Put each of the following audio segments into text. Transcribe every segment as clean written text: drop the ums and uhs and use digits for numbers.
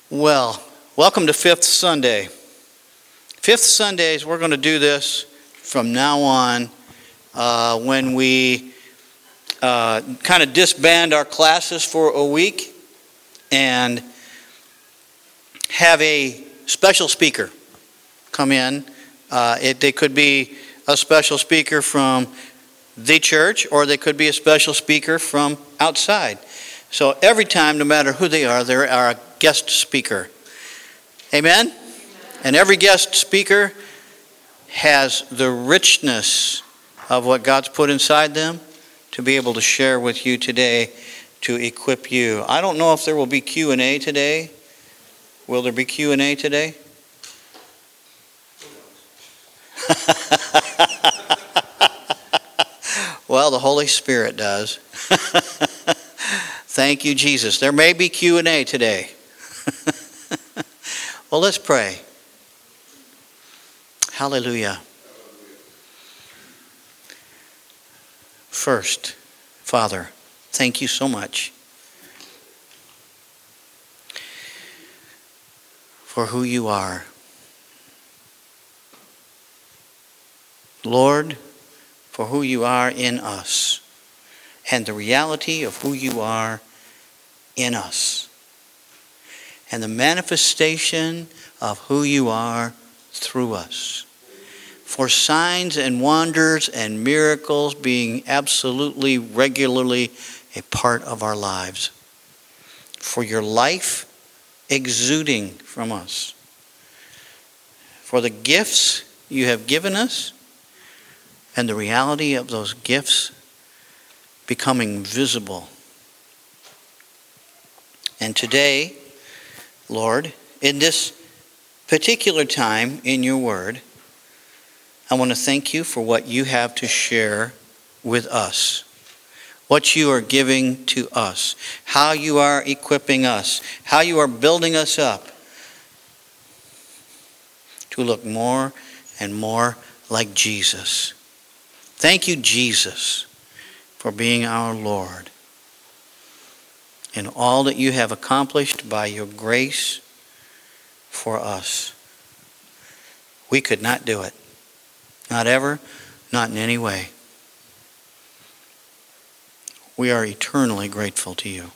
Well, welcome to Fifth Sunday. Fifth Sundays, we're going to do this from now on when we kind of disband our classes for a week and have a special speaker come in. They could be a special speaker from the church, or they could be a special speaker from outside. So every time, no matter who they are, there are a guest speaker. Amen? And every guest speaker has the richness of what God's put inside them to be able to share with you today to equip you. I don't know if there will be Q&A today. Will there be Q&A today? Well, the Holy Spirit does. Thank you, Jesus. There may be Q&A today. Well, let's pray. Hallelujah. First, Father, thank you so much for who you are. Lord, for who you are in us and the reality of who you are in us and the manifestation of who you are through us. For signs and wonders and miracles being absolutely, regularly a part of our lives. For your life exuding from us. For the gifts you have given us and the reality of those gifts becoming visible. And today, Lord, in this particular time in your word, I want to thank you for what you have to share with us, what you are giving to us, how you are equipping us, how you are building us up to look more and more like Jesus. Thank you, Jesus, for being our Lord and all that you have accomplished by your grace for us. We could not do it. Not ever, not in any way. We are eternally grateful to you.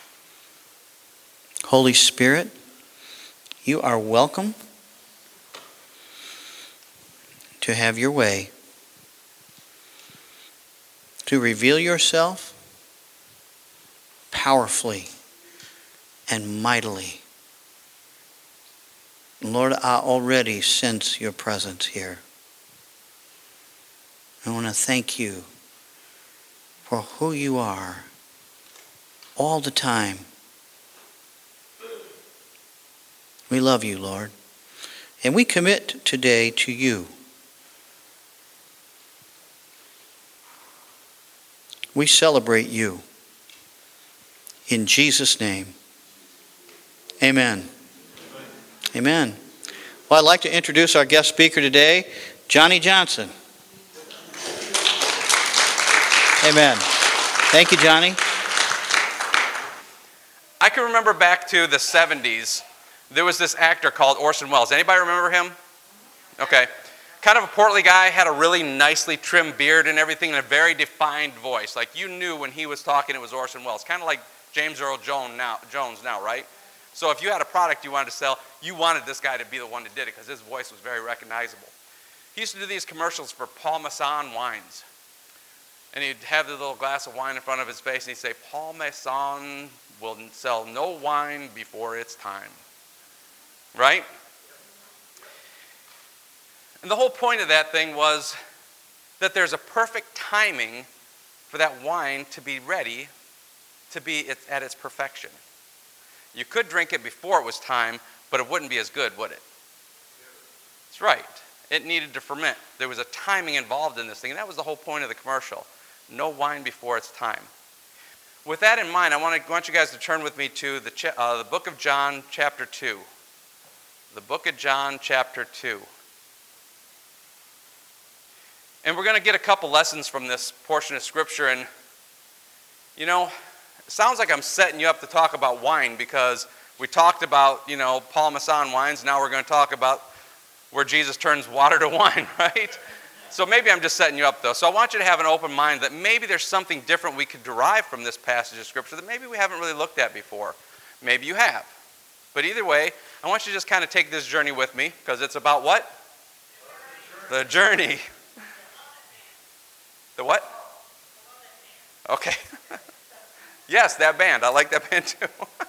Holy Spirit, you are welcome to have your way, to reveal yourself powerfully and mightily. Lord, I already sense your presence here. I want to thank you for who you are all the time. We love you, Lord. And we commit today to you. We celebrate you. In Jesus' name. Amen. Amen. Well, I'd like to introduce our guest speaker today, Johnny Johnson. Amen. Thank you, Johnny. I can remember back to the 70s, there was this actor called Orson Welles. Anybody remember him? Okay. Kind of a portly guy, had a really nicely trimmed beard and everything, and a very defined voice. Like you knew when he was talking it was Orson Welles. Kind of like James Earl Jones now, right? So if you had a product you wanted to sell, you wanted this guy to be the one that did it because his voice was very recognizable. He used to do these commercials for Paul Masson wines. And he'd have the little glass of wine in front of his face, and he'd say, Paul Masson will sell no wine before it's time. Right? And the whole point of that thing was that there's a perfect timing for that wine to be ready to be at its perfection. You could drink it before it was time, but it wouldn't be as good, would it? That's right. It needed to ferment. There was a timing involved in this thing, and that was the whole point of the commercial. No wine before its time. With that in mind, I want you guys to turn with me to the book of John, chapter 2. The book of John, chapter 2. And we're going to get a couple lessons from this portion of Scripture. And, you know, it sounds like I'm setting you up to talk about wine because We talked about, Paul Masson wines. Now we're going to talk about where Jesus turns water to wine, right? So maybe I'm just setting you up, though. So I want you to have an open mind that maybe there's something different we could derive from this passage of Scripture that maybe we haven't really looked at before. Maybe you have. But either way, I want you to just kind of take this journey with me, because it's about what? The journey. The what? Okay. Yes, that band. I like that band too.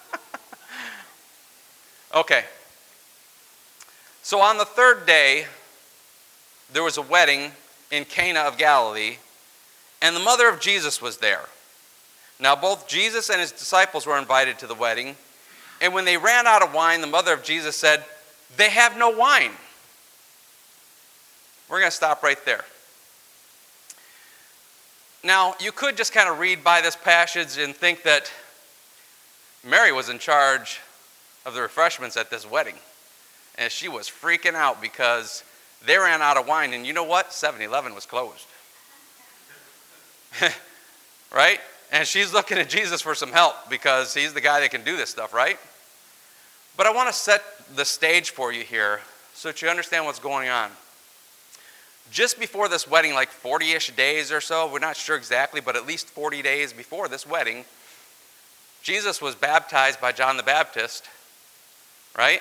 Okay. So on the third day, there was a wedding in Cana of Galilee, and the mother of Jesus was there. Now both Jesus and his disciples were invited to the wedding, and when they ran out of wine, the mother of Jesus said, "They have no wine." We're going to stop right there. Now, you could just kind of read by this passage and think that Mary was in charge of the refreshments at this wedding, and she was freaking out because they ran out of wine, and you know what? 7-Eleven was closed. Right? And she's looking at Jesus for some help because he's the guy that can do this stuff, right? But I want to set the stage for you here so that you understand what's going on. Just before this wedding, like 40-ish days or so, we're not sure exactly, but at least 40 days before this wedding, Jesus was baptized by John the Baptist, right?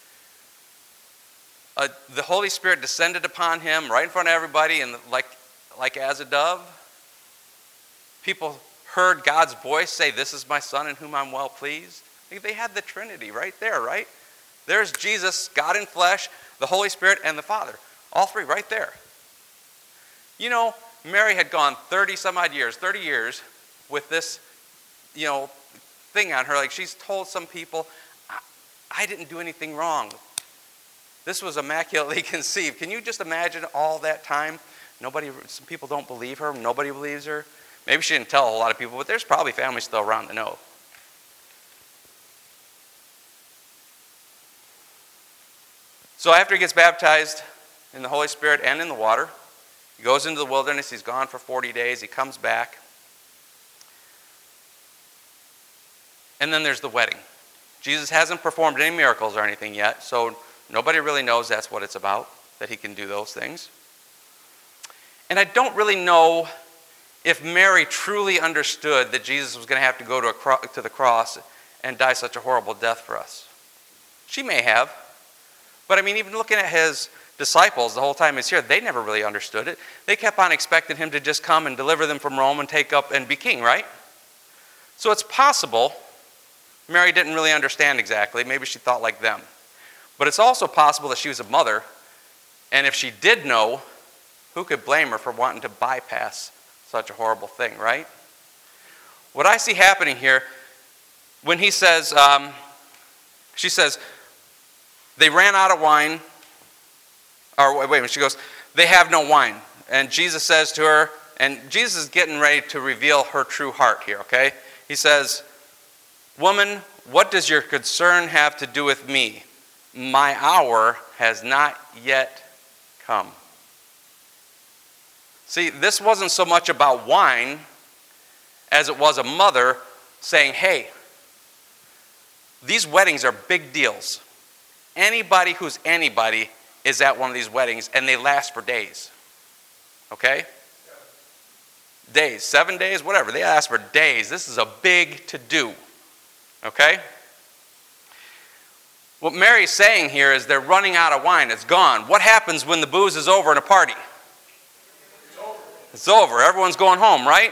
The Holy Spirit descended upon him right in front of everybody, and like as a dove. People heard God's voice say, "This is my Son in whom I'm well pleased." They had the Trinity right there, right? There's Jesus, God in flesh, the Holy Spirit, and the Father. All three right there. You know, Mary had gone 30 years with this, thing on her. Like, she's told some people, I didn't do anything wrong. This was immaculately conceived. Can you just imagine all that time? Some people don't believe her. Nobody believes her. Maybe she didn't tell a lot of people, but there's probably families still around that know. So after he gets baptized in the Holy Spirit and in the water, he goes into the wilderness. He's gone for 40 days. He comes back. And then there's the wedding. Jesus hasn't performed any miracles or anything yet, so nobody really knows that's what it's about, that he can do those things. And I don't really know if Mary truly understood that Jesus was going to have to go to the cross and die such a horrible death for us. She may have. But I mean, even looking at his disciples the whole time he's here, they never really understood it. They kept on expecting him to just come and deliver them from Rome and take up and be king, right? So it's possible Mary didn't really understand exactly. Maybe she thought like them. But it's also possible that she was a mother, and if she did know, who could blame her for wanting to bypass such a horrible thing, right? What I see happening here, when he says, she says, they ran out of wine, or wait a minute, she goes, they have no wine. And Jesus says to her, and Jesus is getting ready to reveal her true heart here, okay? He says, "Woman, what does your concern have to do with me? My hour has not yet come." See, this wasn't so much about wine as it was a mother saying, hey, these weddings are big deals. Anybody who's anybody is at one of these weddings, and they last for days. Okay? Days, 7 days, whatever. They last for days. This is a big to-do. Okay? What Mary's saying here is they're running out of wine. It's gone. What happens when the booze is over in a party? It's over. Everyone's going home, right?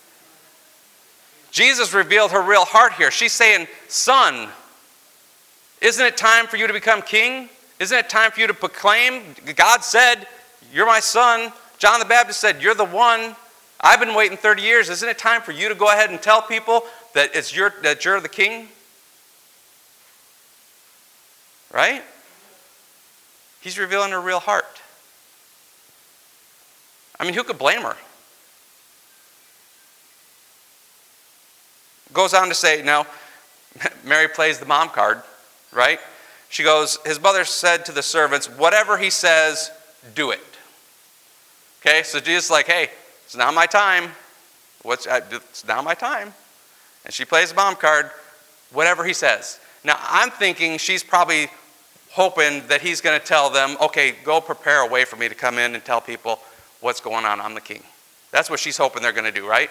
Jesus revealed her real heart here. She's saying, son, isn't it time for you to become king? Isn't it time for you to proclaim? God said, you're my son. John the Baptist said, you're the one. I've been waiting 30 years. Isn't it time for you to go ahead and tell people that you're the king? Right? He's revealing her real heart. I mean, who could blame her? Goes on to say, now, Mary plays the mom card, right? She goes, his mother said to the servants, whatever he says, do it. Okay, so Jesus is like, hey, it's now my time. It's now my time. And she plays the mom card, whatever he says. Now, I'm thinking she's probably hoping that he's going to tell them, okay, go prepare a way for me to come in and tell people what's going on. I'm the king. That's what she's hoping they're going to do, right?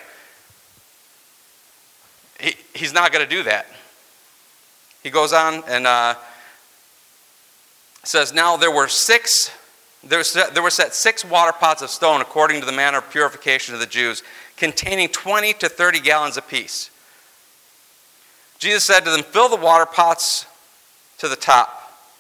He's not going to do that. He goes on and says, now there were set 6 water pots of stone according to the manner of purification of the Jews, containing 20 to 30 gallons apiece. Jesus said to them, fill the water pots to the top.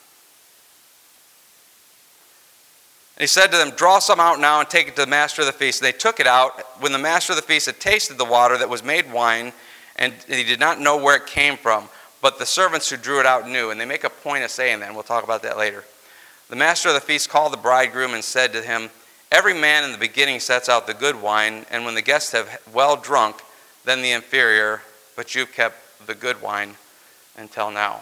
And he said to them, draw some out now and take it to the master of the feast. And they took it out. When the master of the feast had tasted the water that was made wine, and he did not know where it came from, but the servants who drew it out knew. And they make a point of saying that, and we'll talk about that later. The master of the feast called the bridegroom and said to him, every man in the beginning sets out the good wine, and when the guests have well drunk, then the inferior, but you've kept the good wine until now.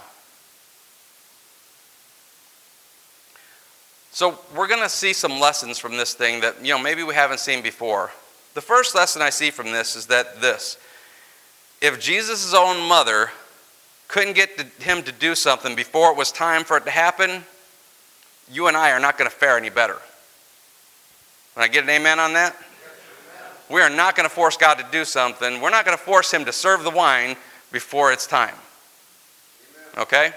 So we're going to see some lessons from this thing that, maybe we haven't seen before. The first lesson I see from this is that if Jesus' own mother couldn't get him to do something before it was time for it to happen, you and I are not going to fare any better. Can I get an amen on that? We are not going to force God to do something. We're not going to force him to serve the wine before it's time. Okay?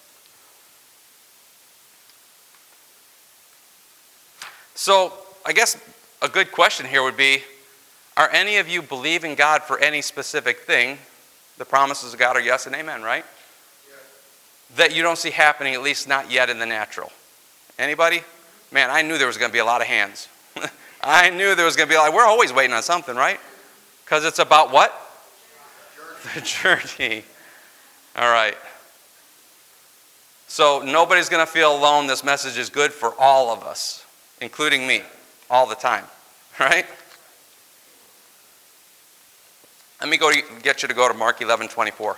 So, I guess a good question here would be, are any of you believing God for any specific thing? The promises of God are yes and amen, right? Yes. That you don't see happening, at least not yet in the natural. Anybody? Man, I knew there was going to be a lot of hands. I knew there was going to be we're always waiting on something, right? Because it's about what? The journey. All right. So nobody's going to feel alone. This message is good for all of us, including me, all the time, right? Let me get you to go to Mark 11:24.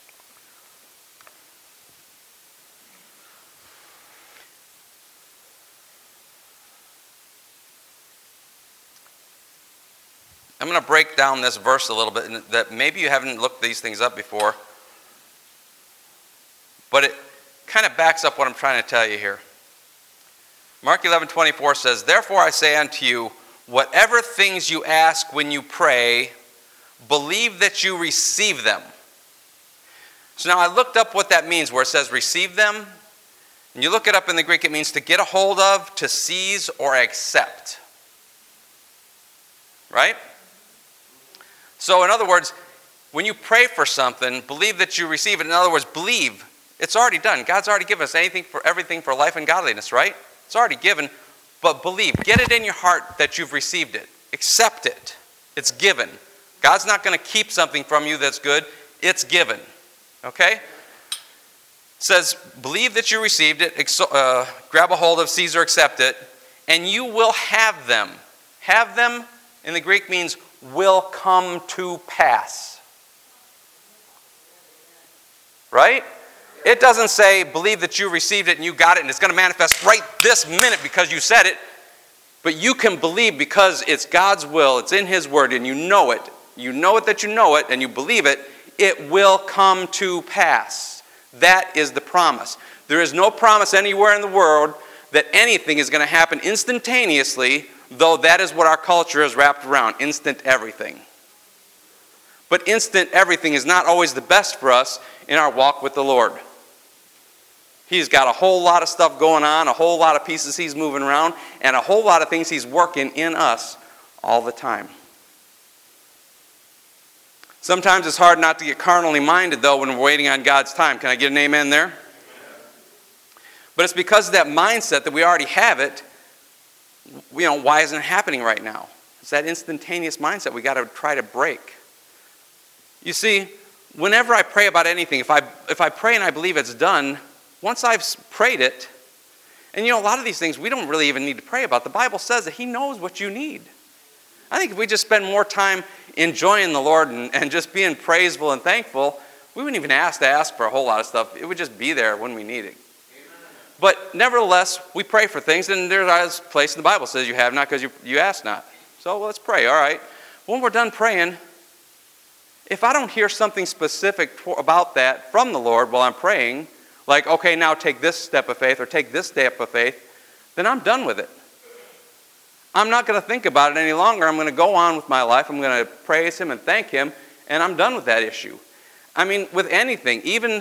I'm going to break down this verse a little bit, and that maybe you haven't looked these things up before, but it kind of backs up what I'm trying to tell you here. Mark 11:24 says, therefore I say unto you, whatever things you ask when you pray, believe that you receive them. So now I looked up what that means, where it says receive them. And you look it up in the Greek, it means to get a hold of, to seize, or accept. Right? So in other words, when you pray for something, believe that you receive it. In other words, believe. It's already done. God's already given us everything for life and godliness, right? It's already given, but believe. Get it in your heart that you've received it. Accept it. It's given. God's not going to keep something from you that's good. It's given. Okay? It says, believe that you received it, grab a hold of, seize or accept it, and you will have them. Have them in the Greek means will come to pass. Right? It doesn't say believe that you received it and you got it and it's going to manifest right this minute because you said it. But you can believe because it's God's will, it's in His Word, and you know it. You know it that you know it and you believe it. It will come to pass. That is the promise. There is no promise anywhere in the world that anything is going to happen instantaneously, though that is what our culture is wrapped around, instant everything. But instant everything is not always the best for us in our walk with the Lord. He's got a whole lot of stuff going on, a whole lot of pieces He's moving around, and a whole lot of things He's working in us all the time. Sometimes it's hard not to get carnally minded, though, when we're waiting on God's time. Can I get an amen there? But it's because of that mindset that we already have it. Why isn't it happening right now? It's that instantaneous mindset we got to try to break. You see, whenever I pray about anything, if I pray and I believe it's done, once I've prayed it, and a lot of these things we don't really even need to pray about. The Bible says that He knows what you need. I think if we just spend more time enjoying the Lord and just being praiseful and thankful, we wouldn't even have to ask for a whole lot of stuff. It would just be there when we need it. But nevertheless, we pray for things, and there's a place in the Bible that says you have not because you ask not. So let's pray, all right. When we're done praying, If I don't hear something specific about that from the Lord while I'm praying, like, okay, now take this step of faith or take this step of faith, then I'm done with it. I'm not going to think about it any longer. I'm going to go on with my life. I'm going to praise Him and thank Him, and I'm done with that issue. I mean, with anything, even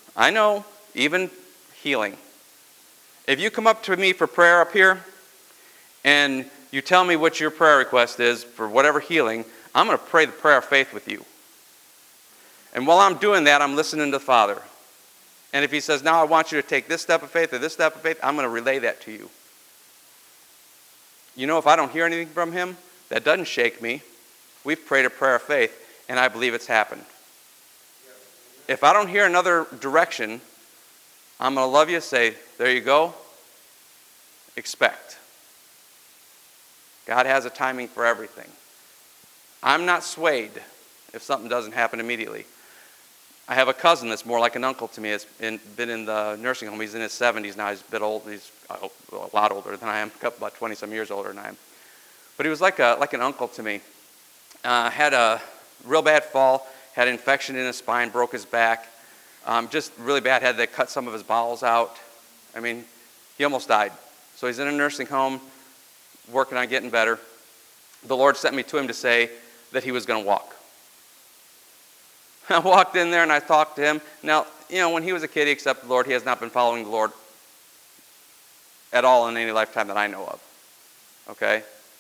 healing. If you come up to me for prayer up here, and you tell me what your prayer request is for whatever healing, I'm going to pray the prayer of faith with you. And while I'm doing that, I'm listening to the Father. And if He says, now I want you to take this step of faith or this step of faith, I'm going to relay that to you. You know, if I don't hear anything from Him, that doesn't shake me. We've prayed a prayer of faith, and I believe it's happened. If I don't hear another direction, I'm going to love you, say, there you go, expect. God has a timing for everything. I'm not swayed if something doesn't happen immediately. I have a cousin that's more like an uncle to me. He's been in the nursing home. He's in his 70s now. He's a bit old. He's a lot older than I am, about 20-some years older than I am. But he was like an uncle to me. Had a real bad fall, had an infection in his spine, broke his back. Just really bad. Had to cut some of his bowels out. I mean, he almost died. So he's in a nursing home, working on getting better. The Lord sent me to him to say that he was going to walk. I walked in there and I talked to him. Now, you know, when he was a kid, he accepted the Lord. He has not been following the Lord at all in any lifetime that I know of. Okay?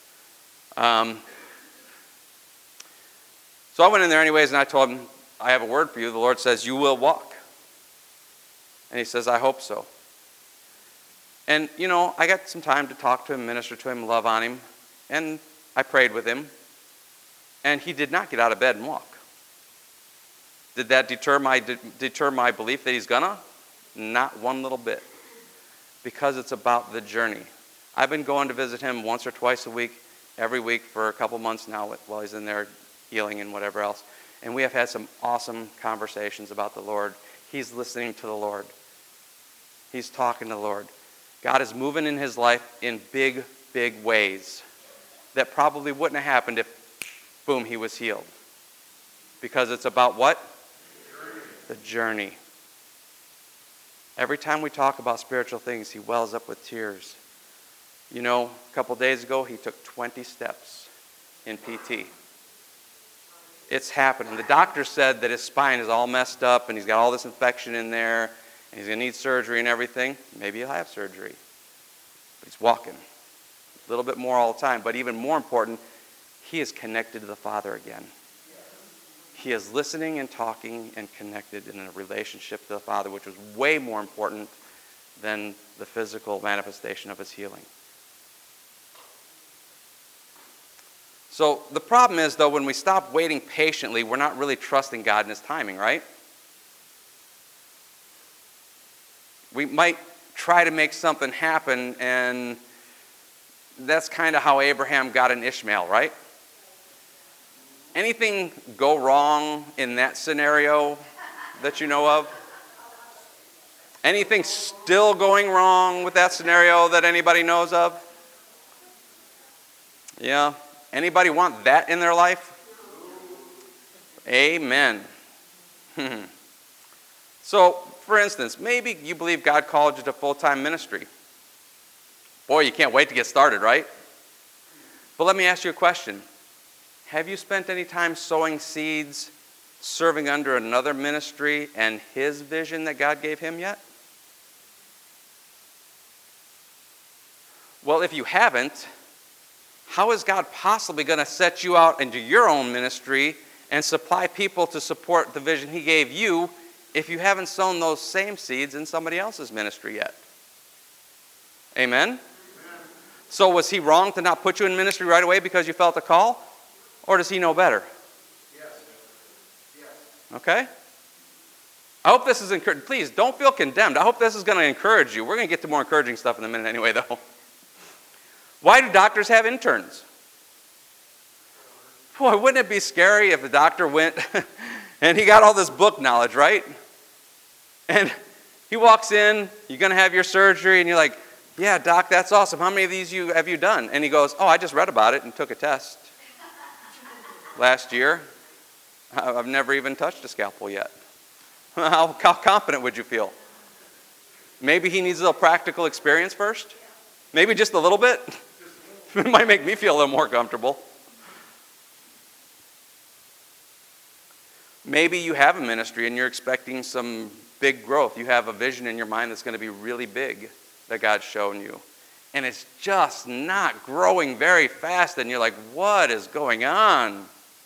So I went in there anyways and I told him, I have a word for you. The Lord says, you will walk. And he says, I hope so. And, you know, I got some time to talk to him, minister to him, love on him. And I prayed with him. And he did not get out of bed and walk. Did that deter my belief that he's gonna? Not one little bit. Because it's about the journey. I've been going to visit him once or twice a week, every week for a couple months now while he's in there healing and whatever else. And we have had some awesome conversations about the Lord. He's listening to the Lord. He's talking to the Lord. God is moving in his life in big, big ways that probably wouldn't have happened if, boom, he was healed. Because it's about what? The journey. Every time we talk about spiritual things, he wells up with tears. You know, a couple days ago, he took 20 steps in PT. It's happening. The doctor said that his spine is all messed up and he's got all this infection in there and he's going to need surgery and everything. Maybe he'll have surgery. But he's walking. A little bit more all the time. But even more important, he is connected to the Father again. He is listening and talking and connected in a relationship to the Father, which was way more important than the physical manifestation of his healing. So the problem is, though, when we stop waiting patiently, we're not really trusting God in his timing, right? We might try to make something happen, and that's kind of how Abraham got an Ishmael, right? Anything go wrong in that scenario that you know of? Anything still going wrong with that scenario that anybody knows of? Yeah. Anybody want that in their life? Amen. So, for instance, maybe you believe God called you to full-time ministry. Boy, you can't wait to get started, right? But let me ask you a question. Have you spent any time sowing seeds, serving under another ministry and his vision that God gave him yet? Well, if you haven't, how is God possibly going to set you out into your own ministry and supply people to support the vision he gave you if you haven't sown those same seeds in somebody else's ministry yet? Amen? So was he wrong to not put you in ministry right away because you felt a call? Or does he know better? Yes. Okay? I hope this is encouraging. Please, don't feel condemned. I hope this is going to encourage you. We're going to get to more encouraging stuff in a minute anyway, though. Why do doctors have interns? Boy, wouldn't it be scary if the doctor went and he got all this book knowledge, right? And he walks in, you're going to have your surgery, and you're like, yeah, doc, that's awesome. How many of these have you done? And he goes, oh, I just read about it and took a test last year. I've never even touched a scalpel yet. How confident would you feel? Maybe he needs a little practical experience first. Maybe just a little bit. It might make me feel a little more comfortable. Maybe you have a ministry and you're expecting some big growth. You have a vision in your mind that's going to be really big that God's shown you. And it's just not growing very fast. And you're like, what is going on?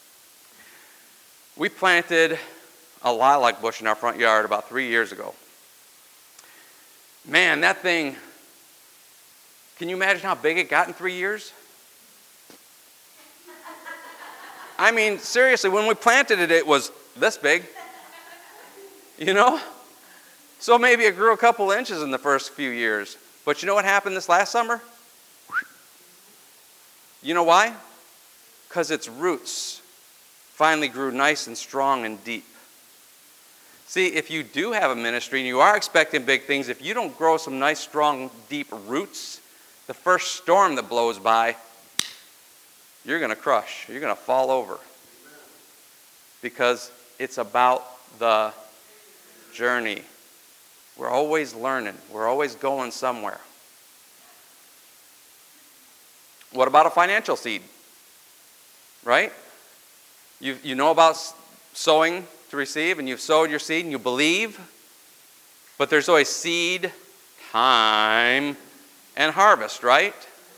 We planted a lilac bush in our front yard about 3 years ago. Man, that thing, can you imagine how big it got in 3 years? I mean, seriously, when we planted it, it was this big. You know? So maybe it grew a couple inches in the first few years. But you know what happened this last summer? You know why? Because its roots finally grew nice and strong and deep. See, if you do have a ministry and you are expecting big things, if you don't grow some nice, strong, deep roots, the first storm that blows by, you're going to crush. You're going to fall over. Because it's about the journey. We're always learning. We're always going somewhere. What about a financial seed? Right? You know about sowing to receive, and you've sowed your seed and you believe. But there's always seed, time, and harvest, right?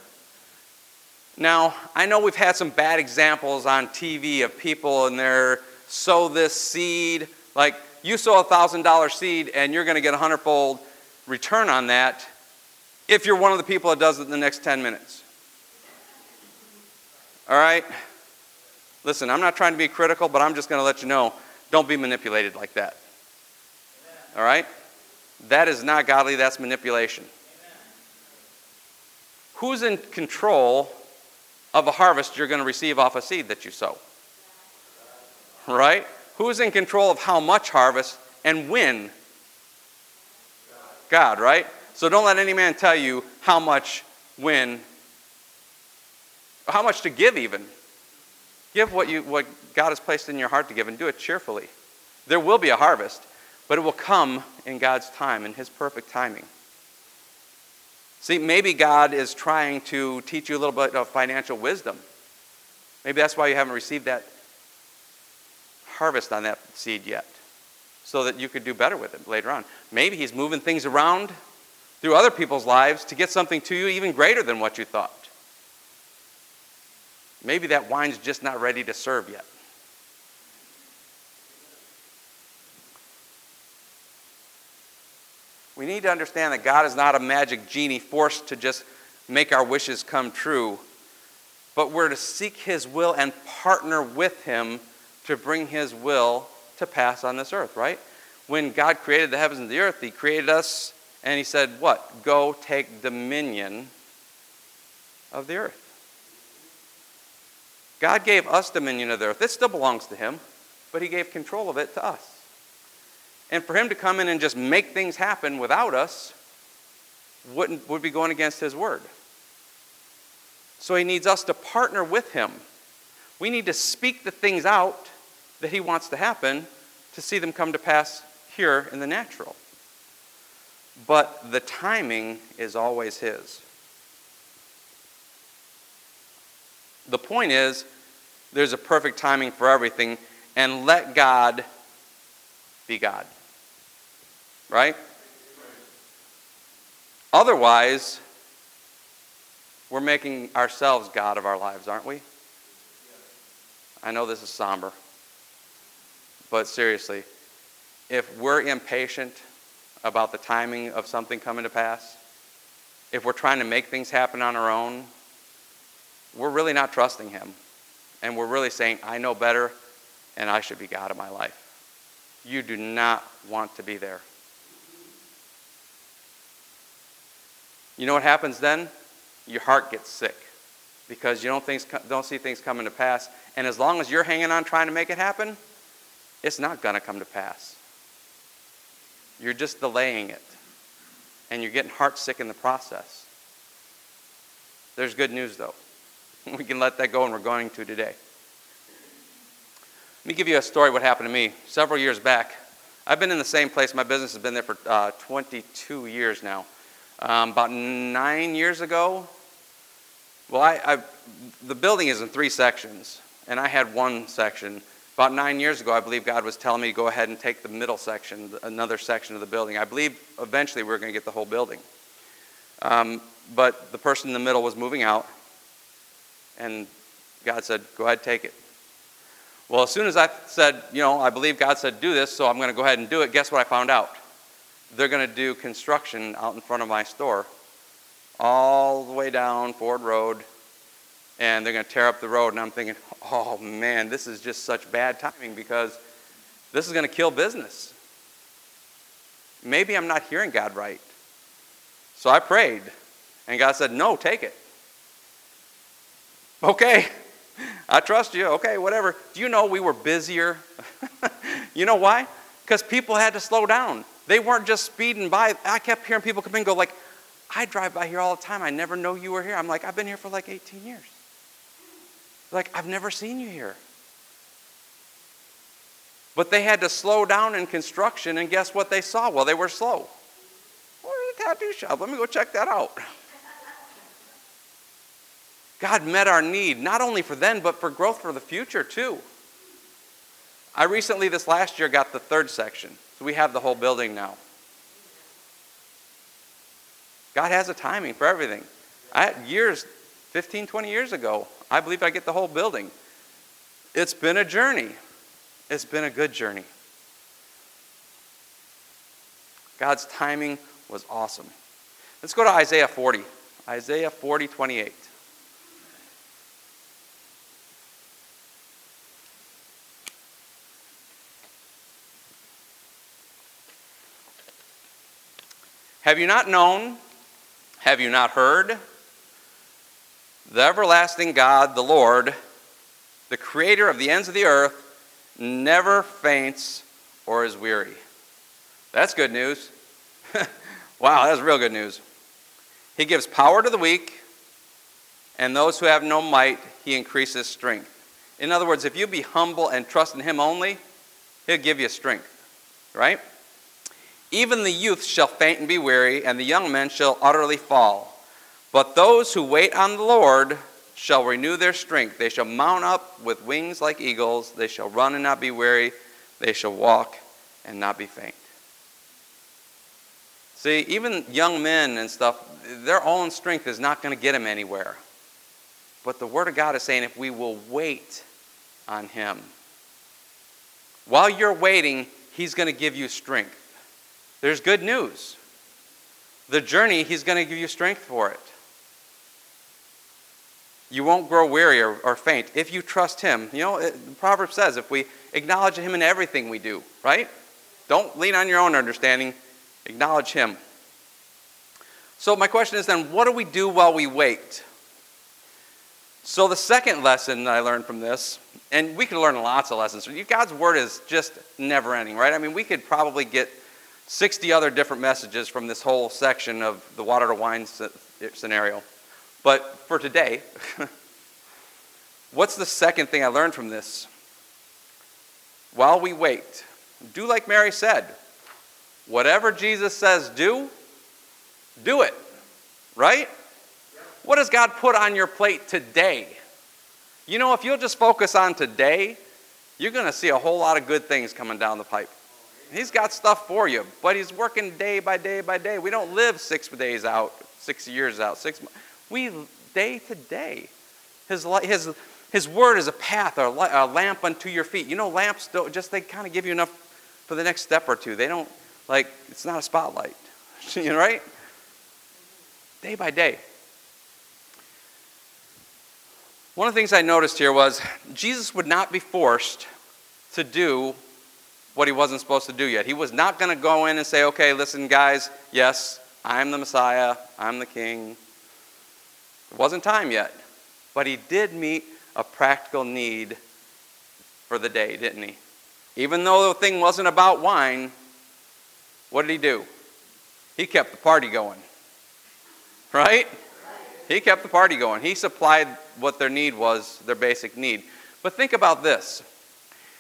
Now, I know we've had some bad examples on TV of people and they're sow this seed. Like, you sow a $1,000 seed and you're going to get a 100-fold return on that if you're one of the people that does it in the next 10 minutes. All right? Listen, I'm not trying to be critical, but I'm just going to let you know, don't be manipulated like that. All right? That is not godly, that's manipulation. Who's in control of a harvest you're going to receive off a seed that you sow? Right? Who's in control of how much harvest and when? God, right? So don't let any man tell you how much, when, how much to give even. Give what God has placed in your heart to give, and do it cheerfully. There will be a harvest, but it will come in God's time, in His perfect timing. See, maybe God is trying to teach you a little bit of financial wisdom. Maybe that's why you haven't received that harvest on that seed yet, so that you could do better with it later on. Maybe He's moving things around through other people's lives to get something to you even greater than what you thought. Maybe that wine's just not ready to serve yet. We need to understand that God is not a magic genie forced to just make our wishes come true, but we're to seek His will and partner with Him to bring His will to pass on this earth, right? When God created the heavens and the earth, He created us and He said, what? Go take dominion of the earth. God gave us dominion of the earth. It still belongs to Him, but He gave control of it to us. And for Him to come in and just make things happen without us would be going against His word. So He needs us to partner with Him. We need to speak the things out that He wants to happen to see them come to pass here in the natural. But the timing is always His. The point is, there's a perfect timing for everything, and let God be God. Right? Otherwise, we're making ourselves God of our lives, aren't we? I know this is somber, but seriously, if we're impatient about the timing of something coming to pass, if we're trying to make things happen on our own, we're really not trusting Him. And we're really saying, I know better, and I should be God of my life. You do not want to be there. You know what happens then? Your heart gets sick because you don't see things coming to pass. And as long as you're hanging on trying to make it happen, it's not going to come to pass. You're just delaying it. And you're getting heart sick in the process. There's good news, though. We can let that go, and we're going to today. Let me give you a story what happened to me several years back. I've been in the same place. My business has been there for 22 years now. About 9 years ago, the building is in 3 sections, and I had one section. About 9 years ago, I believe God was telling me to go ahead and take the middle section, another section of the building. I believe eventually we were going to get the whole building. But the person in the middle was moving out, and God said, go ahead, take it. Well, as soon as I said, I believe God said do this, so I'm going to go ahead and do it, guess what I found out? They're going to do construction out in front of my store, all the way down Ford Road, and they're going to tear up the road. And I'm thinking, oh man, this is just such bad timing because this is going to kill business. Maybe I'm not hearing God right. So I prayed, and God said, no, take it. Okay, I trust you. Okay, whatever. Do you know we were busier? You know why? Because people had to slow down. They weren't just speeding by. I kept hearing people come in and go like, I drive by here all the time. I never know you were here. I'm like, I've been here for like 18 years. Like, I've never seen you here. But they had to slow down in construction, and guess what they saw? Well, they were slow. Where's the tattoo shop? Let me go check that out. God met our need, not only for then, but for growth for the future, too. I recently, this last year, got the 3rd section. So we have the whole building now. God has a timing for everything. 15, 20 years ago, I believe I get the whole building. It's been a journey. It's been a good journey. God's timing was awesome. Let's go to Isaiah 40. Isaiah 40, 28. Have you not known? Have you not heard? The everlasting God, the Lord, the creator of the ends of the earth, never faints or is weary. That's good news. Wow, that's real good news. He gives power to the weak, and those who have no might, he increases strength. In other words, if you be humble and trust in him only, he'll give you strength, right? Even the youth shall faint and be weary, and the young men shall utterly fall. But those who wait on the Lord shall renew their strength. They shall mount up with wings like eagles. They shall run and not be weary. They shall walk and not be faint. See, even young men and stuff, their own strength is not going to get them anywhere. But the Word of God is saying if we will wait on him, while you're waiting, he's going to give you strength. There's good news. The journey, he's going to give you strength for it. You won't grow weary or faint if you trust him. The Proverbs says if we acknowledge him in everything we do, right? Don't lean on your own understanding. Acknowledge him. So my question is then, what do we do while we wait? So the second lesson that I learned from this, and we could learn lots of lessons. God's word is just never ending, right? I mean, we could probably get 60 other different messages from this whole section of the water to wine scenario. But for today, what's the second thing I learned from this? While we wait, do like Mary said. Whatever Jesus says do it, right? What does God put on your plate today? If you'll just focus on today, you're going to see a whole lot of good things coming down the pipe. He's got stuff for you, but he's working day by day by day. We don't live 6 days out, 6 years out, 6 months. We day to day. His word is a path, a lamp unto your feet. Lamps they kind of give you enough for the next step or two. They don't, it's not a spotlight, right? Day by day. One of the things I noticed here was Jesus would not be forced to do what he wasn't supposed to do yet. He was not going to go in and say, okay, listen, guys, yes, I'm the Messiah, I'm the king. It wasn't time yet. But he did meet a practical need for the day, didn't he? Even though the thing wasn't about wine, what did he do? He kept the party going. Right? He kept the party going. He supplied what their need was, their basic need. But think about this.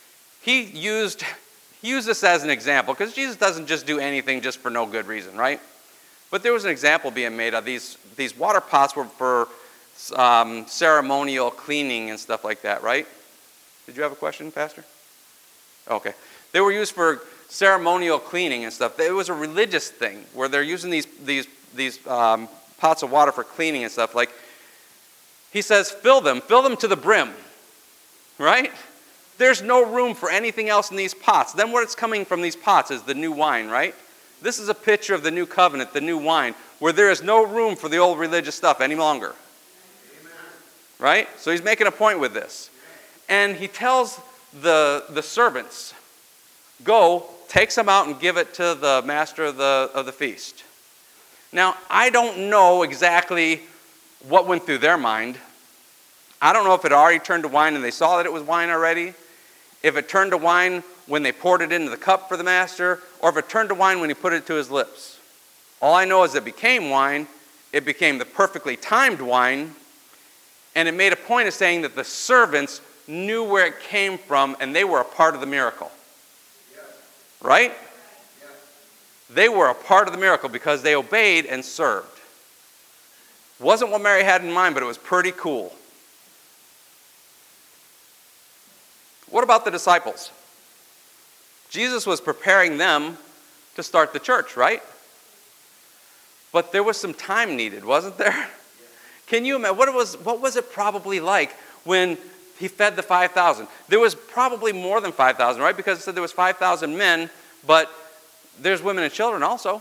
he used this as an example, because Jesus doesn't just do anything just for no good reason, right? But there was an example being made of these water pots were for ceremonial cleaning and stuff like that, right? Did you have a question, Pastor? Okay. They were used for ceremonial cleaning and stuff. It was a religious thing where they're using these pots of water for cleaning and stuff. Like, he says, fill them to the brim, right? There's no room for anything else in these pots. Then what's coming from these pots is the new wine, right? This is a picture of the new covenant, the new wine, where there is no room for the old religious stuff any longer. Amen. Right? So he's making a point with this. And he tells the servants, go, take some out and give it to the master of the feast. Now, I don't know exactly what went through their mind. I don't know if it already turned to wine and they saw that it was wine already, if it turned to wine when they poured it into the cup for the master, or if it turned to wine when he put it to his lips. All I know is it became wine, it became the perfectly timed wine, and it made a point of saying that the servants knew where it came from and they were a part of the miracle. Right? They were a part of the miracle because they obeyed and served. Wasn't what Mary had in mind, but it was pretty cool. What about the disciples? Jesus was preparing them to start the church, right? But there was some time needed, wasn't there? Can you imagine, what was it probably like when he fed the 5,000? There was probably more than 5,000, right? Because it said there was 5,000 men, but there's women and children also.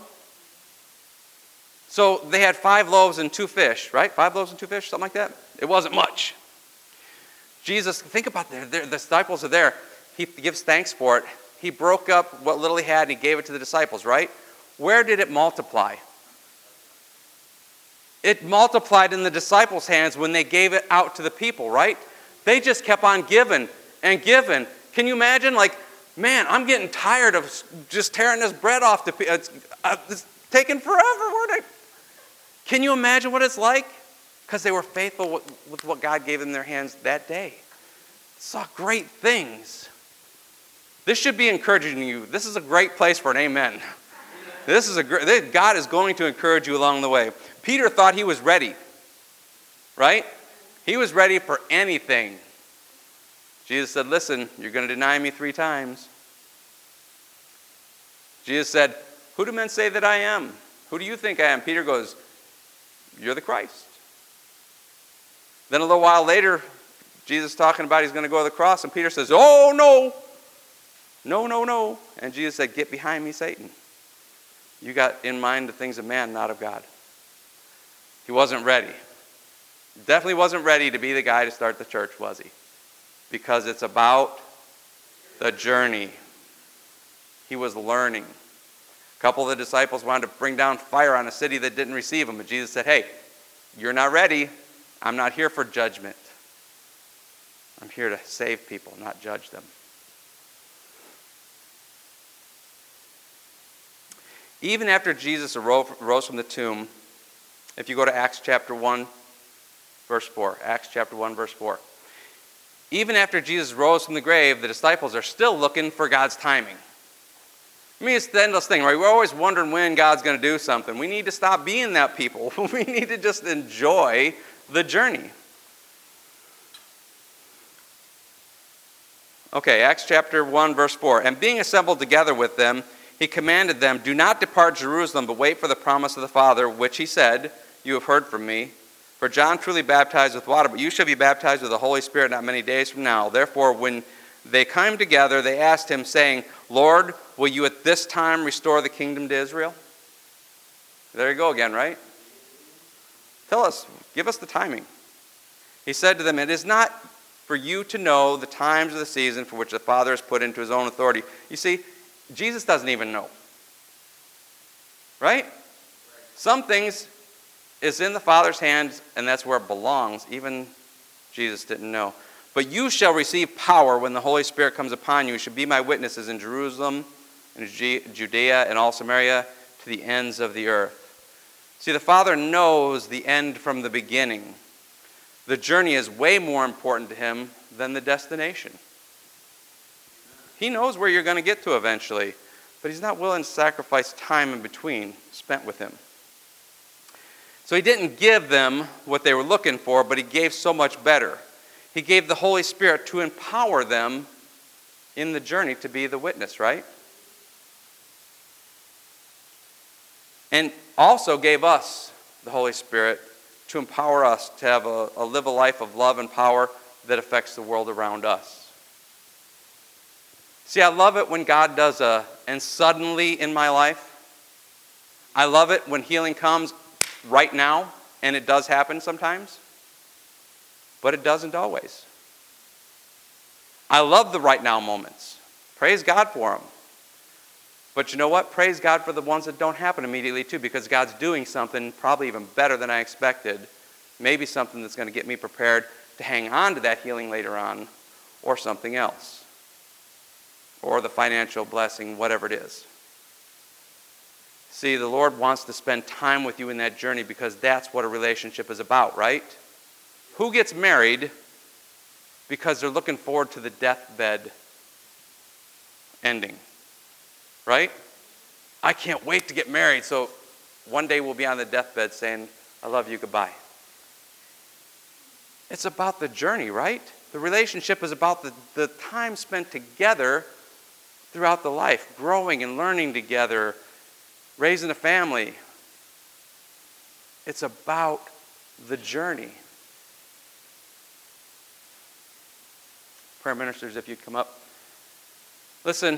So they had 5 loaves and 2 fish, right? 5 loaves and 2 fish, something like that. It wasn't much. Jesus, think about the disciples are there. He gives thanks for it. He broke up what little he had and he gave it to the disciples, right? Where did it multiply? It multiplied in the disciples' hands when they gave it out to the people, right? They just kept on giving and giving. Can you imagine? Like, man, I'm getting tired of just tearing this bread off. It's taking forever. Can you imagine what it's like? Because they were faithful with what God gave in their hands that day. Saw great things. This should be encouraging you. This is a great place for an amen. God is going to encourage you along the way. Peter thought he was ready, right? He was ready for anything. Jesus said, listen, you're going to deny me 3 times. Jesus said, who do men say that I am? Who do you think I am? Peter goes, you're the Christ. Then a little while later, Jesus talking about he's going to go to the cross, and Peter says, oh, no. No. And Jesus said, get behind me, Satan. You got in mind the things of man, not of God. He wasn't ready. Definitely wasn't ready to be the guy to start the church, was he? Because it's about the journey. He was learning. A couple of the disciples wanted to bring down fire on a city that didn't receive him, but Jesus said, hey, you're not ready. I'm not here for judgment. I'm here to save people, not judge them. Even after Jesus arose from the tomb, if you go to Acts chapter 1, verse 4, Acts chapter 1, verse 4. Even after Jesus rose from the grave, the disciples are still looking for God's timing. I mean, it's the endless thing, right? We're always wondering when God's going to do something. We need to stop being that people. We need to just enjoy the journey. Okay, Acts chapter 1, verse 4. And being assembled together with them, he commanded them, do not depart Jerusalem, but wait for the promise of the Father, which he said, you have heard from me. For John truly baptized with water, but you shall be baptized with the Holy Spirit not many days from now. Therefore, when they came together, they asked him, saying, Lord, will you at this time restore the kingdom to Israel? There you go again, right? Tell us, give us the timing. He said to them, it is not for you to know the times of the season for which the Father has put into his own authority. You see, Jesus doesn't even know. Right? Some things is in the Father's hands, and that's where it belongs. Even Jesus didn't know. But you shall receive power when the Holy Spirit comes upon you. You shall be my witnesses in Jerusalem, in Judea, and all Samaria, to the ends of the earth. See, the Father knows the end from the beginning. The journey is way more important to him than the destination. He knows where you're going to get to eventually, but he's not willing to sacrifice time in between spent with him. So he didn't give them what they were looking for, but he gave so much better. He gave the Holy Spirit to empower them in the journey to be the witness, right? And also gave us the Holy Spirit to empower us to have live a life of love and power that affects the world around us. See, I love it when God does and suddenly in my life. I love it when healing comes right now, and it does happen sometimes, but it doesn't always. I love the right now moments. Praise God for them. But you know what? Praise God for the ones that don't happen immediately too, because God's doing something probably even better than I expected. Maybe something that's going to get me prepared to hang on to that healing later on, or something else. Or the financial blessing, whatever it is. See, the Lord wants to spend time with you in that journey because that's what a relationship is about, right? Who gets married because they're looking forward to the deathbed ending? Right? I can't wait to get married, so one day we'll be on the deathbed saying, I love you, goodbye. It's about the journey, right? The relationship is about the time spent together throughout the life, growing and learning together, raising a family. It's about the journey. Prayer ministers, if you'd come up. Listen,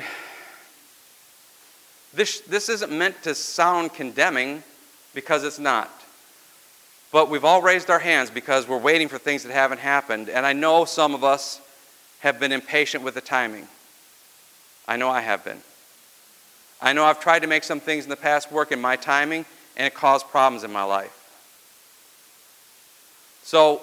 this isn't meant to sound condemning, because it's not. But we've all raised our hands because we're waiting for things that haven't happened. And I know some of us have been impatient with the timing. I know I have been. I know I've tried to make some things in the past work in my timing, and it caused problems in my life. So,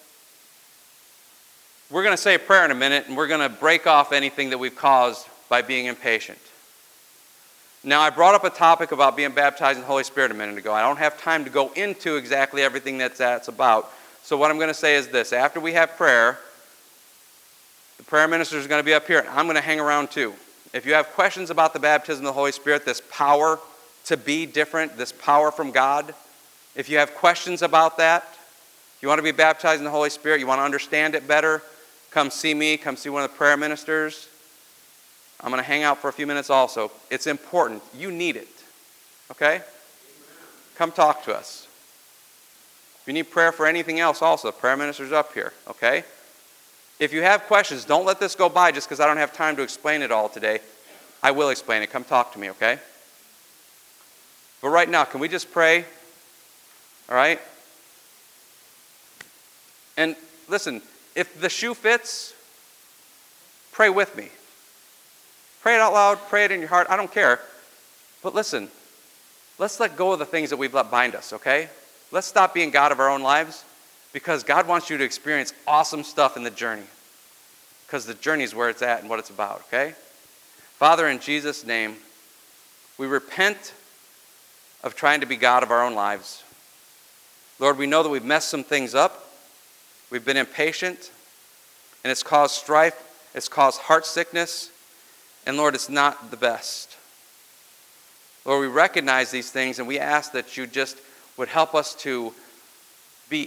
we're going to say a prayer in a minute, and we're going to break off anything that we've caused by being impatient. Now, I brought up a topic about being baptized in the Holy Spirit a minute ago. I don't have time to go into exactly everything that's about. So what I'm going to say is this. After we have prayer, the prayer minister is going to be up here, and I'm going to hang around too. If you have questions about the baptism of the Holy Spirit, this power to be different, this power from God, if you have questions about that, if you want to be baptized in the Holy Spirit, you want to understand it better, come see me, come see one of the prayer ministers. I'm going to hang out for a few minutes also. It's important. You need it. Okay? Come talk to us. If you need prayer for anything else also, the prayer minister's up here. Okay? If you have questions, don't let this go by just because I don't have time to explain it all today. I will explain it. Come talk to me, okay? But right now, can we just pray? All right? And listen, if the shoe fits, pray with me. Pray it out loud, pray it in your heart, I don't care. But listen, let's let go of the things that we've let bind us, okay? Let's stop being God of our own lives, because God wants you to experience awesome stuff in the journey. Because the journey is where it's at and what it's about, okay? Father, in Jesus' name, we repent of trying to be God of our own lives. Lord, we know that we've messed some things up. We've been impatient, and it's caused strife, it's caused heart sickness, and Lord, it's not the best. Lord, we recognize these things, and we ask that you just would help us to be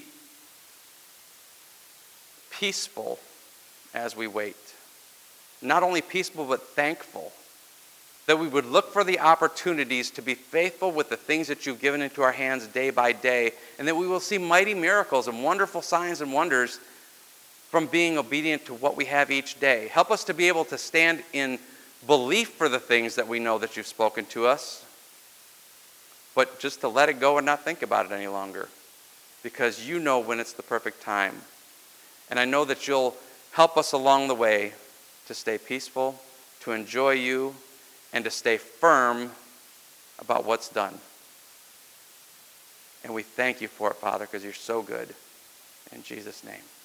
peaceful as we wait. Not only peaceful, but thankful. That we would look for the opportunities to be faithful with the things that you've given into our hands day by day, and that we will see mighty miracles and wonderful signs and wonders from being obedient to what we have each day. Help us to be able to stand in belief for the things that we know that you've spoken to us, but just to let it go and not think about it any longer, because you know when it's the perfect time. And I know that you'll help us along the way to stay peaceful, to enjoy you, and to stay firm about what's done. And we thank you for it, Father, because you're so good. In Jesus' name.